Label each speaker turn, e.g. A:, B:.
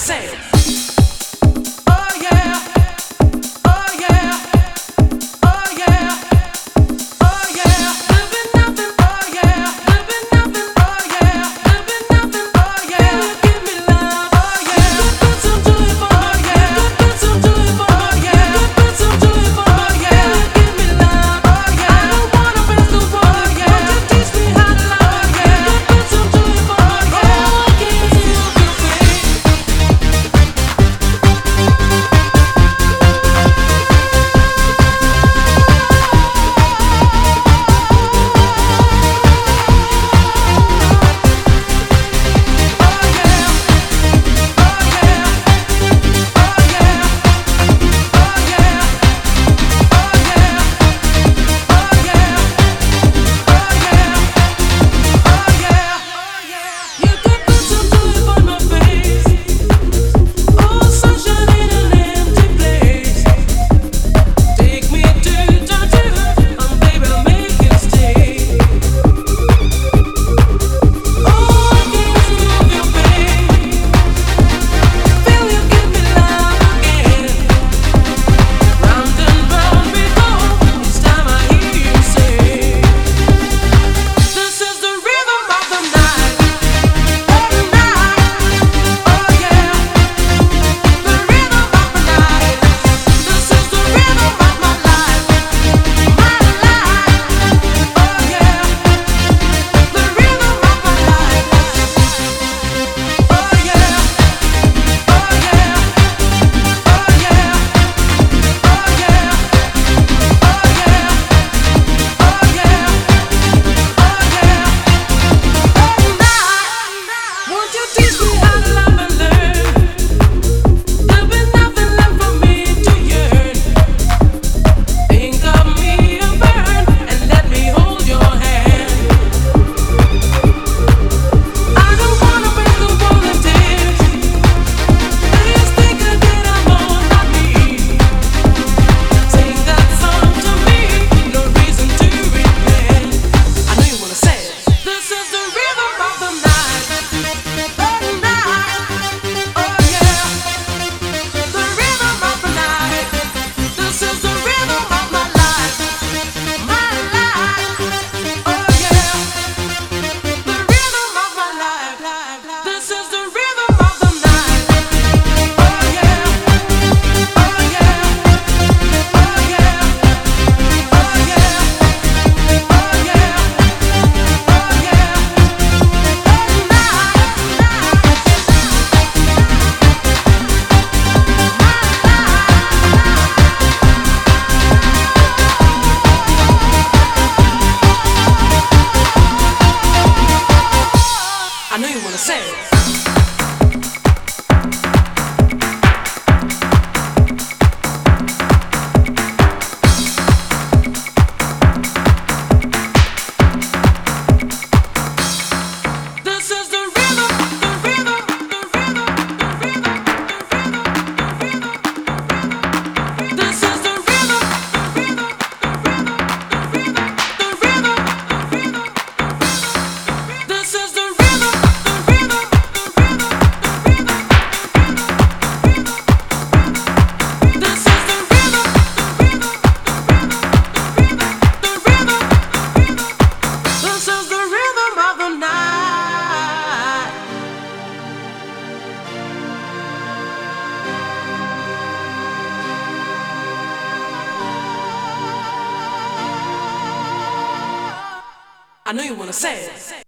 A: say it. Oh yeah, oh yeah, oh yeah, oh yeah. Living nothing, oh yeah, living nothing, oh yeah, living nothing, oh yeah. Give me love, oh yeah. Put some joy for, oh yeah. Put some joy for, oh yeah. Put some joy for, oh yeah. Give me love, oh yeah. I don't wanna face the wall, oh yeah. Won't you teach me how to love, oh yeah. Put some joy for, oh yeah. I can't feel your pain. I know you wanna say it. I know you wanna say it.